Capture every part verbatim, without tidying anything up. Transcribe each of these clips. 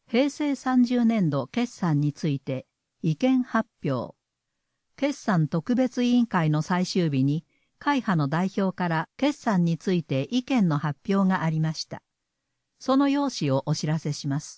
へいせいさんじゅうねんど決算について意見発表。決算特別委員会の最終日に、会派の代表から決算について意見の発表がありました。その要旨をお知らせします。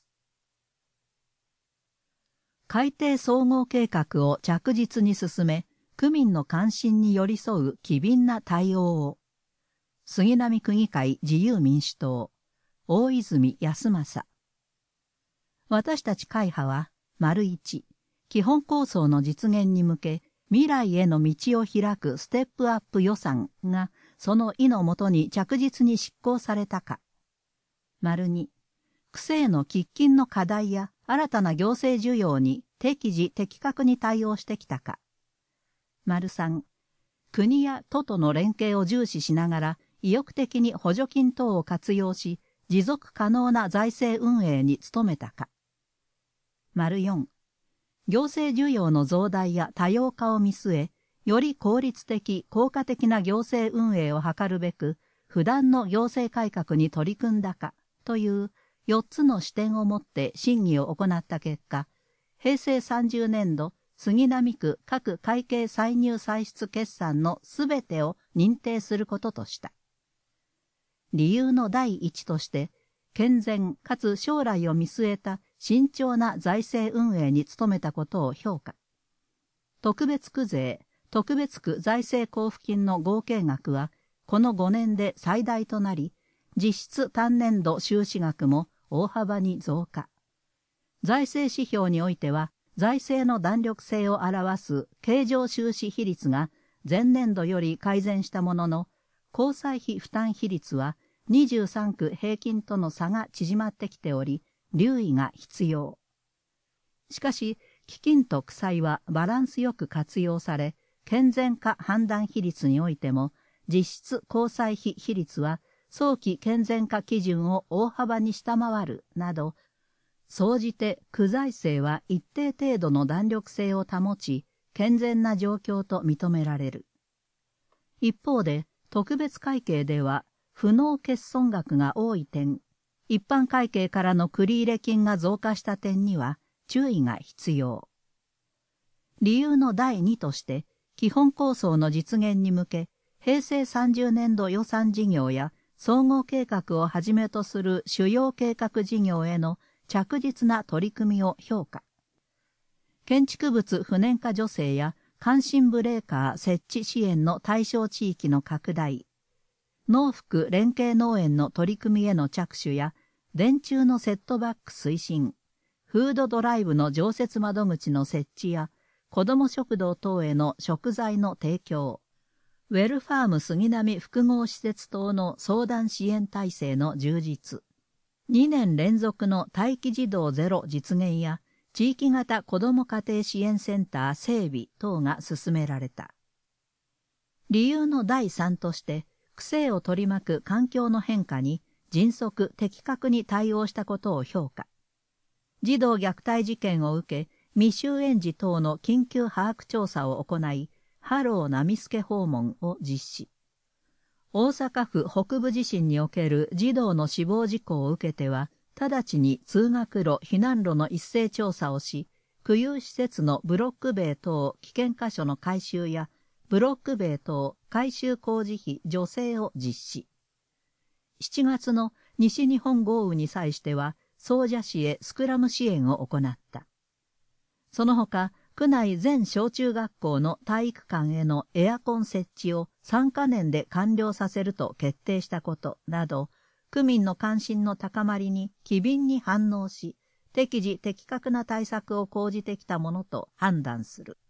改定総合計画を着実に進め、区民の関心に寄り添う機敏な対応を。杉並区議会自由民主党、大泉康政。私たち会派は、丸一、基本構想の実現に向け、未来への道を開くステップアップ予算が、その意のもとに着実に執行されたか。丸二、区政の喫緊の課題や新たな行政需要に適時的確に対応してきたか。丸三、国や都との連携を重視しながら、意欲的に補助金等を活用し、持続可能な財政運営に努めたか。丸四、行政需要の増大や多様化を見据え、より効率的、効果的な行政運営を図るべく、不断の行政改革に取り組んだかというよっつの視点を持って審議を行った結果、へいせいさんじゅうねんど杉並区各会計歳入歳出決算のすべてを認定することとした。理由の第一として、健全かつ将来を見据えた慎重な財政運営に努めたことを評価。特別区税、特別区財政交付金の合計額は、このごねんで最大となり、実質単年度収支額も大幅に増加。財政指標においては、財政の弾力性を表す経常収支比率が前年度より改善したものの、交際費負担比率はにじゅうさんく平均との差が縮まってきており、留意が必要。しかし、基金と区債はバランスよく活用され、健全化判断比率においても、実質交際費比率は早期健全化基準を大幅に下回るなど、総じて区財政は一定程度の弾力性を保ち、健全な状況と認められる。一方で、特別会計では、不納欠損額が多い点、一般会計からの繰入金が増加した点には注意が必要。理由の第二として、基本構想の実現に向け、へいせいさんじゅうねんど予算事業や総合計画をはじめとする主要計画事業への着実な取り組みを評価。建築物不燃化助成や感震ブレーカー設置支援の対象地域の拡大、農福連携農園の取り組みへの着手や、電柱のセットバック推進、フードドライブの常設窓口の設置や、子ども食堂等への食材の提供、ウェルファーム杉並複合施設等の相談支援体制の充実、にねん連続の待機児童ゼロ実現や、地域型子ども家庭支援センター整備等が進められた。理由の第三として、区政を取り巻く環境の変化に迅速的確に対応したことを評価。児童虐待事件を受け、未就園児等の緊急把握調査を行い、ハロー波助訪問を実施。大阪府北部地震における児童の死亡事故を受けては、直ちに通学路、避難路の一斉調査をし、区有施設のブロック塀等危険箇所の改修や、ブロック塀等改修工事費助成を実施。しちがつの西日本豪雨に際しては、総社市へスクラム支援を行った。その他、区内全小中学校の体育館へのエアコン設置をさんかねんで完了させると決定したことなど、区民の関心の高まりに機敏に反応し、適時的確な対策を講じてきたものと判断する。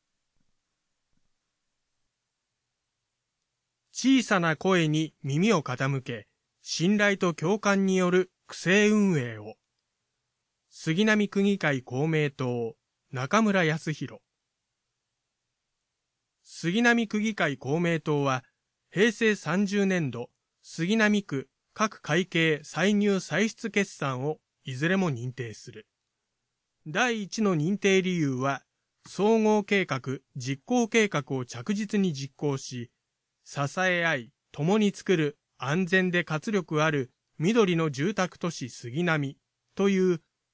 小さな声に耳を傾け、信頼と共感による区政運営を。杉並区議会公明党、中村康弘。杉並区議会公明党は、へいせいさんじゅうねんど、杉並区各会計歳入歳出決算をいずれも認定する。第一の認定理由は、総合計画、実行計画を着実に実行し、支え合い、共に作る安全で活力ある緑の住宅都市杉並という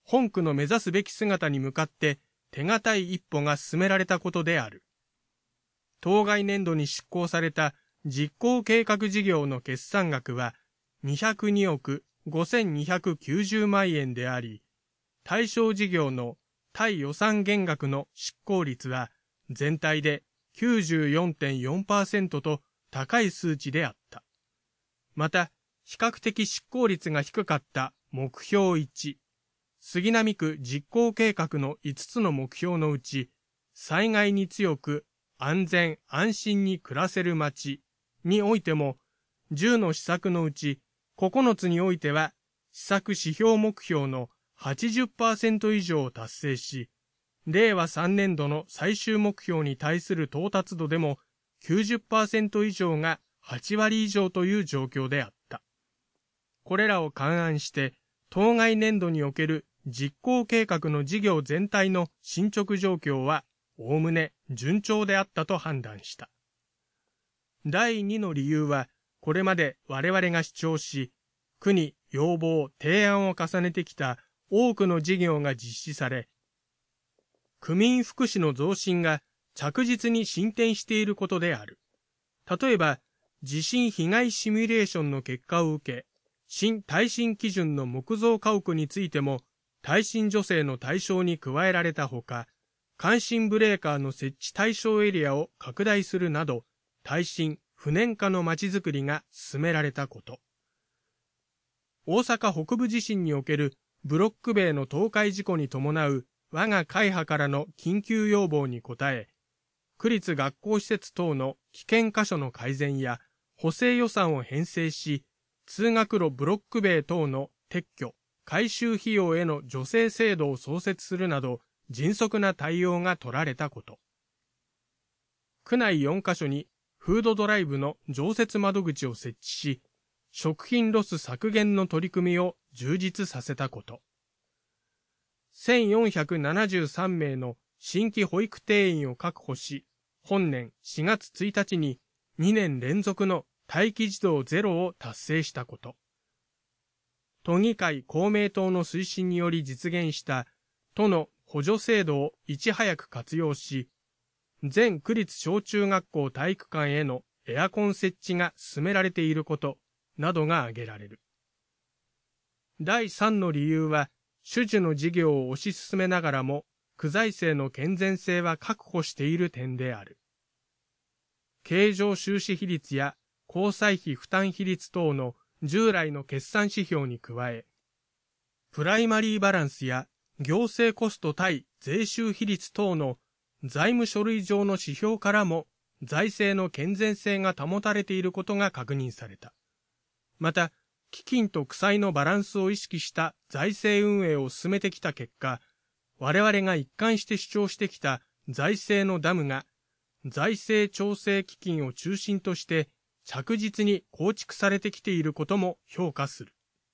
本区の目指すべき姿に向かって手堅い一歩が進められたことである。当該年度に執行された実行計画事業の決算額はにひゃくにおくごせんにひゃくきゅうじゅうまんえんであり、対象事業の対予算減額の執行率は全体で きゅうじゅうよんてんよんパーセント と高い数値であった。また、比較的執行率が低かった目標いち、杉並区実行計画のいつつの目標のうち、災害に強く安全安心に暮らせる街においても、じゅうの施策のうちここのつにおいては、施策指標目標の はちじゅっパーセント 以上を達成し、れいわさんねんどの最終目標に対する到達度でも きゅうじゅっパーセント 以上がはちわり以上という状況であった。これらを勘案して、当該年度における実行計画の事業全体の進捗状況は、おおむね順調であったと判断した。だいにの理由は、これまで我々が主張し、区に要望、提案を重ねてきた多くの事業が実施され、区民福祉の増進が着実に進展していることである。例えば、地震被害シミュレーションの結果を受け、新耐震基準の木造家屋についても、耐震助成の対象に加えられたほか、感震ブレーカーの設置対象エリアを拡大するなど、耐震、不燃化のまちづくりが進められたこと。大阪北部地震におけるブロック塀の倒壊事故に伴う我が会派からの緊急要望に応え、区立学校施設等の危険箇所の改善や補正予算を編成し、通学路ブロック塀等の撤去、改修費用への助成制度を創設するなど、迅速な対応が取られたこと。区内よんかしょにフードドライブの常設窓口を設置し、食品ロス削減の取り組みを充実させたこと。せんよんひゃくななじゅうさんめいの新規保育定員を確保し、本年しがつついたちににねんれんぞくの待機児童ゼロを達成したこと。都議会公明党の推進により実現した都の補助制度をいち早く活用し、全区立小中学校体育館へのエアコン設置が進められていることなどが挙げられる。だいさんの理由は、種々の事業を推し進めながらも、区財政の健全性は確保している点である。経常収支比率や交際費負担比率等の従来の決算指標に加え、プライマリーバランスや行政コスト対税収比率等の財務書類上の指標からも財政の健全性が保たれていることが確認された。また、基金と負債のバランスを意識した財政運営を進めてきた結果、我々が一貫して主張してきた財政のダムが財政調整基金を中心として着実に構築されてきていることも評価する。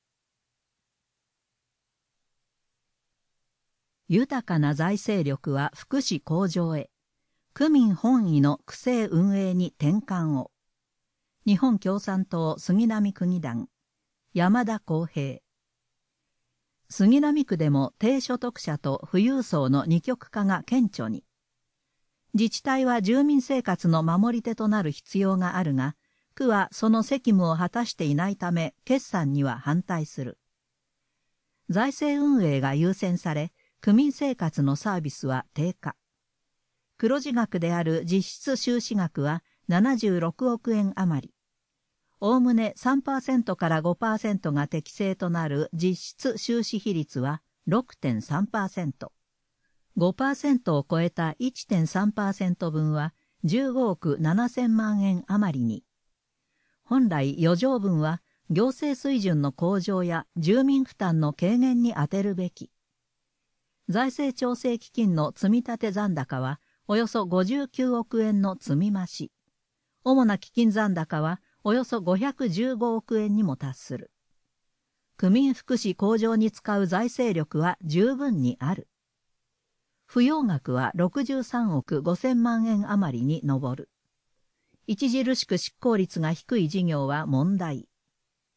豊かな財政力は福祉向上へ。区民本位の区政運営に転換を。日本共産党杉並区議団山田康平。杉並区でも低所得者と富裕層の二極化が顕著に。自治体は住民生活の守り手となる必要があるが、区はその責務を果たしていないため、決算には反対する。財政運営が優先され、区民生活のサービスは低下。黒字額である実質収支額はななじゅうろくおくえん余り。おおむね さんパーセント から ごパーセント が適正となる実質収支比率は ろくてんさんパーセント。ごパーセント を超えた いってんさんパーセント 分はじゅうごおくななせんまんえん余りに。本来余剰分は行政水準の向上や住民負担の軽減に充てるべき。財政調整基金の積立残高はおよそごじゅうきゅうおくえんの積み増し。主な基金残高はおよそごひゃくじゅうごおくえんにも達する。区民福祉向上に使う財政力は十分にある。扶養額はろくじゅうさんおくごせんまんえん余りに上る。著しく執行率が低い事業は問題。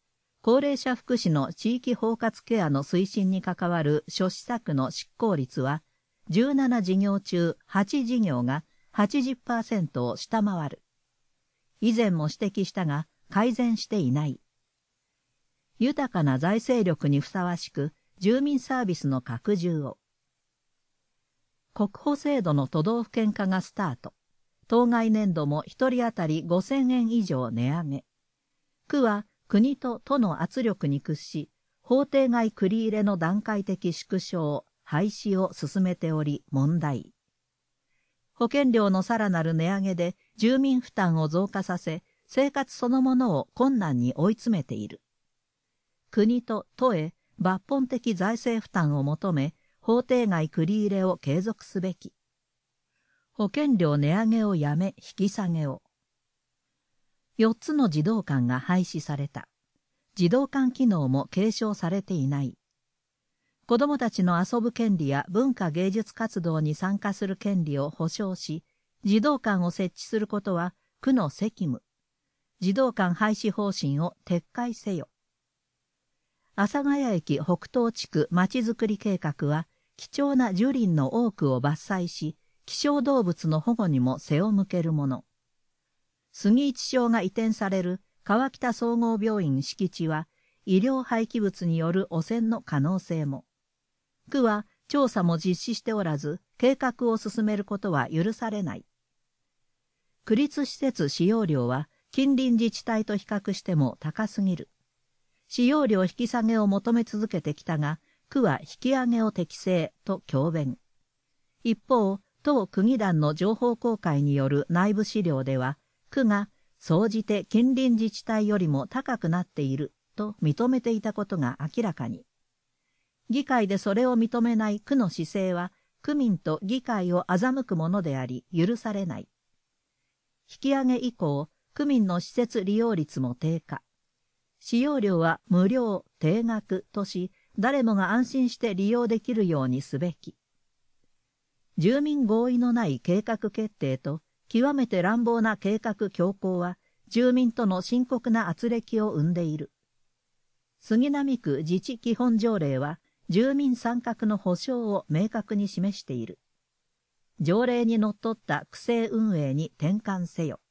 高齢者福祉の地域包括ケアの推進に関わる諸施策の執行率は、じゅうなな事業中はち事業が はちじゅっパーセント を下回る。以前も指摘したが改善していない。豊かな財政力にふさわしく、住民サービスの拡充を。国保制度の都道府県化がスタート。当該年度も一人当たりごせんえん以上値上げ。区は国と都の圧力に屈し、法定外繰り入れの段階的縮小、廃止を進めており問題。保険料のさらなる値上げで住民負担を増加させ、生活そのものを困難に追い詰めている。国と都へ抜本的財政負担を求め、法定外繰り入れを継続すべき。保険料値上げをやめ引き下げを。よっつの児童館が廃止された。児童館機能も継承されていない。子どもたちの遊ぶ権利や文化芸術活動に参加する権利を保障し、児童館を設置することは区の責務。児童館廃止方針を撤回せよ。阿佐ヶ谷駅北東地区まちづくり計画は、貴重な樹林の多くを伐採し、希少動物の保護にも背を向けるもの。杉一町が移転される川北総合病院敷地は、医療廃棄物による汚染の可能性も。区は調査も実施しておらず、計画を進めることは許されない。区立施設使用料は近隣自治体と比較しても高すぎる。使用料引き下げを求め続けてきたが、区は引き上げを適正と強弁。一方、当区議団の情報公開による内部資料では、区が総じて近隣自治体よりも高くなっていると認めていたことが明らかに。議会でそれを認めない区の姿勢は、区民と議会を欺くものであり、許されない。引き上げ以降、区民の施設利用率も低下。使用料は無料、定額とし、誰もが安心して利用できるようにすべき。住民合意のない計画決定と、極めて乱暴な計画強行は、住民との深刻な圧力を生んでいる。杉並区自治基本条例は、住民参画の保障を明確に示している。条例にのっとった区政運営に転換せよ。